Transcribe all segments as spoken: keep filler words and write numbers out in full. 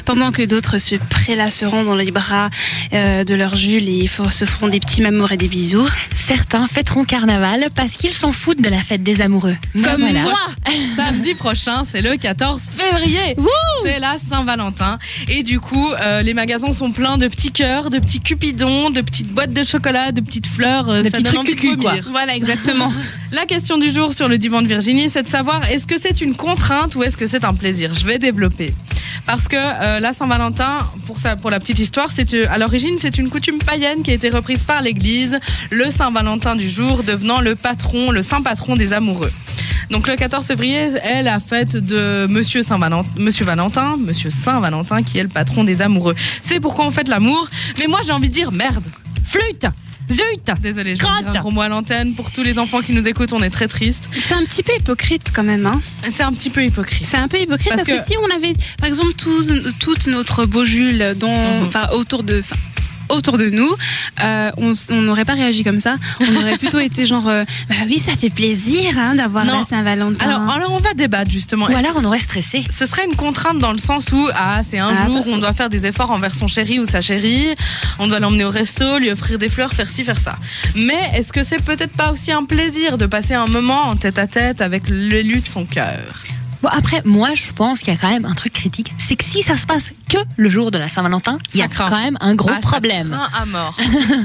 pendant que d'autres se prélasseront dans les bras euh, de leur Jules et se feront des petits mamours et des bisous. Certains fêteront carnaval parce qu'ils s'en foutent de la fête des amoureux. Comme voilà. moi. Samedi prochain, c'est le quatorze février. Wouh, c'est la Saint-Valentin. Et du coup, euh, les magasins sont pleins de petits cœurs, de petits cupidons, de petites boîtes de chocolat, de petites fleurs. Euh, Des ça petits donne trucs envie de cucu, quoi. vomir. Voilà, exactement. La question du jour sur le divan de Virginie, c'est de savoir est-ce que c'est une contrainte ou est-ce que c'est un plaisir. Je vais développer. Parce que euh, la Saint-Valentin, pour, ça, pour la petite histoire, c'est, euh, à l'origine, c'est une coutume païenne qui a été reprise par l'Église, le Saint-Valentin du jour devenant le patron, le saint patron des amoureux. Donc le quatorze février est la fête de Monsieur Saint-Valentin, Monsieur Valentin, Monsieur Saint-Valentin qui est le patron des amoureux. C'est pourquoi on fête l'amour. Mais moi j'ai envie de dire merde. Flûte, zut, Désolée, je vais dire un gros mot à l'antenne. Pour tous les enfants qui nous écoutent, on est très tristes. C'est un petit peu hypocrite quand même, hein. C'est un petit peu hypocrite. C'est un peu hypocrite parce, Parce que... que si on avait, par exemple, tous, toute notre beau Jules dont, Mhm. enfin, autour de, enfin, autour de nous, euh, on on n'aurait pas réagi comme ça. On aurait plutôt été genre, euh, bah oui, ça fait plaisir hein, d'avoir Non. la Saint-Valentin. Alors, alors on va débattre justement. Ou Est-ce alors que on aurait stressé. ce serait une contrainte dans le sens où ah c'est un Ah, jour pas où on doit faire des efforts envers son chéri ou sa chérie, on doit l'emmener au resto, lui offrir des fleurs, faire ci, faire ça. Mais est-ce que c'est peut-être pas aussi un plaisir de passer un moment en tête à tête avec l'élu de son cœur? Bon, après, moi, je pense qu'il y a quand même un truc critique. C'est que si ça se passe que le jour de la Saint-Valentin, il y a Ça craint. quand même un gros Ah, ça problème. craint à mort.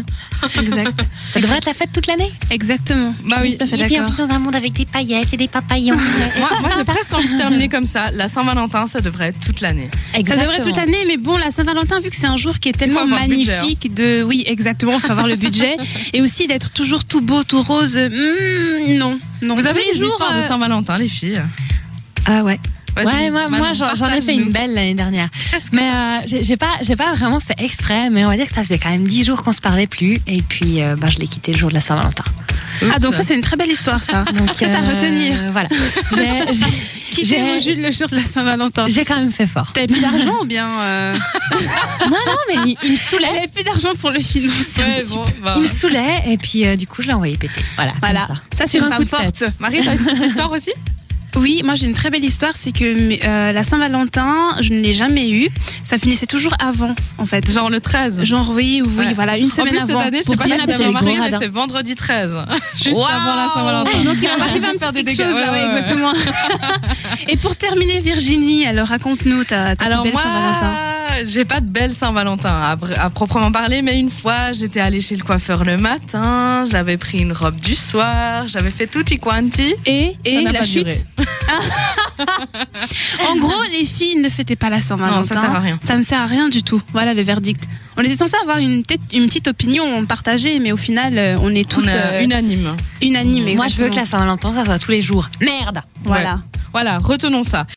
Exact. Ça devrait être la fête toute l'année. Exactement. Bah Je suis oui. tout à fait Et puis, on d'accord. vit dans un monde avec des paillettes et des papillons. moi, moi j'ai presque envie de terminer comme ça. La Saint-Valentin, ça devrait être toute l'année. Ça devrait toute l'année, mais bon, la Saint-Valentin, vu que c'est un jour qui est tellement avoir le budget, magnifique, de, oui, exactement, il faut avoir le budget, et aussi d'être toujours tout beau, tout rose. hmm, non, non. Vous avez Tous les des jours, histoires de euh, Saint-Valentin, les filles? Ah ouais. Vas-y, Ouais, moi, Manon, moi j'en, j'en ai fait partage-nous. une belle l'année dernière. Qu'est-ce que- Mais euh, j'ai, j'ai pas, j'ai pas vraiment fait exprès, mais on va dire que ça faisait quand même dix jours qu'on se parlait plus, et puis euh, bah, je l'ai quitté le jour de la Saint-Valentin. Ah, donc ça, c'est une très belle histoire, ça. Donc Ça, c'est à euh, retenir. Voilà. J'ai, j'ai, Quitter j'ai- vos Jules le jour de la Saint-Valentin. j'ai quand même fait fort. T'avais plus d'argent ou bien euh... Non, non, mais il, il me saoulait. Elle avait plus d'argent pour le financer. un Ouais, petit bon, peu. bah, Il me saoulait, et puis euh, du coup, je l'ai envoyé péter. Voilà. Voilà. comme ça. Ça, c'est Sur une un femme coup de tête. forte. Marie, t'as une petite histoire aussi? Oui, moi j'ai une très belle histoire, c'est que euh, la Saint-Valentin, je ne l'ai jamais eu. Ça finissait toujours avant, en fait. Genre le treize. Genre oui, oui, Ouais. voilà, une En semaine plus, avant. cette année, je sais Pour pas bien si vous que avez c'est les remarqué, gros mais radins. c'est vendredi treize. Juste Waouh. avant la Saint-Valentin. Donc il va arriver un Faire petit des quelque dégâts. chose là, Ouais, ouais, ouais. exactement. Et pour terminer, Virginie, alors raconte-nous ta, ta Alors plus belle moi, Saint-Valentin. j'ai pas de belle Saint-Valentin à, à proprement parler, mais une fois, j'étais allée chez le coiffeur le matin, j'avais pris une robe du soir, j'avais fait tutti quanti. Et, et Ça n'a la pas chute. duré. En gros, les filles ne fêtaient pas la Saint-Valentin. Non, ça sert à rien. Ça ne sert à rien du tout. Voilà le verdict. On était censé avoir une, tête, une petite opinion partagée, mais au final, euh, on est toutes On est euh, unanime. unanimes. Moi, je veux exactement. que la Saint-Valentin, ça soit tous les jours. Merde. Voilà. Ouais. Voilà, retenons ça.